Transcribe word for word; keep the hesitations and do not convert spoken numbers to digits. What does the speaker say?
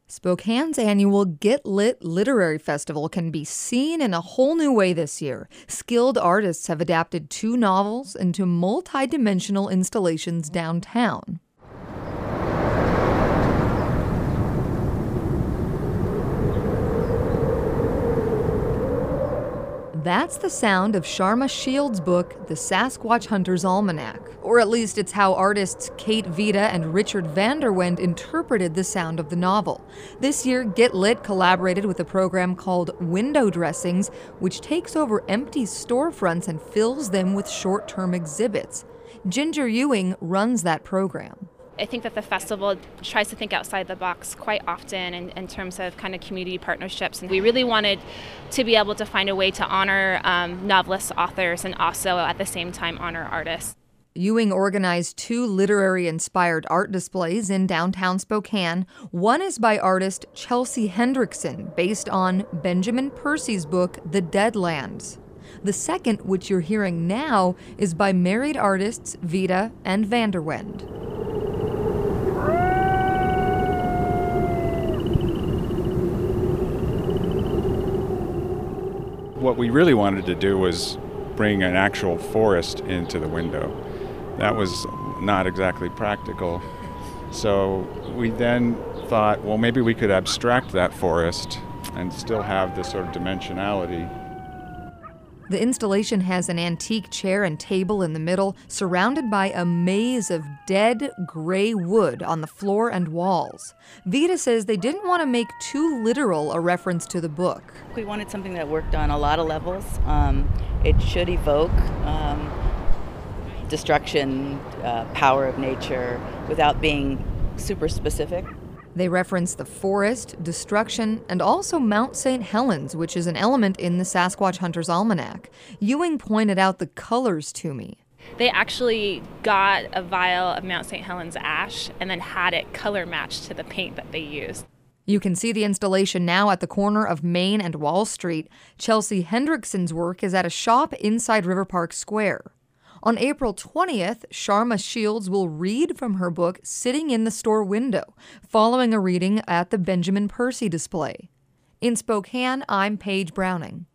Spokane's annual Get Lit Literary Festival can be seen in a whole new way this year. Skilled artists have adapted two novels into multi-dimensional installations downtown. That's the sound of Sharma Shields' book, The Sasquatch Hunter's Almanac. Or at least it's how artists Kate Vita and Richard Vanderwend interpreted the sound of the novel. This year, Get Lit collaborated with a program called Window Dressings, which takes over empty storefronts and fills them with short-term exhibits. Ginger Ewing runs that program. I think that the festival tries to think outside the box quite often in, in terms of kind of community partnerships. And we really wanted to be able to find a way to honor um, novelists, authors, and also at the same time honor artists. Ewing organized two literary-inspired art displays in downtown Spokane. One is by artist Chelsea Hendrickson, based on Benjamin Percy's book, The Deadlands. The second, which you're hearing now, is by married artists Vita and Vanderwend. What we really wanted to do was bring an actual forest into the window. That was not exactly practical. So we then thought, well, maybe we could abstract that forest and still have this sort of dimensionality. The installation has an antique chair and table in the middle, surrounded by a maze of dead, gray wood on the floor and walls. Vita says they didn't want to make too literal a reference to the book. We wanted something that worked on a lot of levels. Um, it should evoke um, destruction, uh, power of nature, without being super specific. They reference the forest, destruction, and also Mount Saint Helens, which is an element in the Sasquatch Hunter's Almanac. Ewing pointed out the colors to me. They actually got a vial of Mount Saint Helens ash and then had it color matched to the paint that they used. You can see the installation now at the corner of Main and Wall Street. Chelsea Hendrickson's work is at a shop inside River Park Square. On April twentieth, Sharma Shields will read from her book sitting in the store window, following a reading at the Benjamin Percy display. In Spokane, I'm Paige Browning.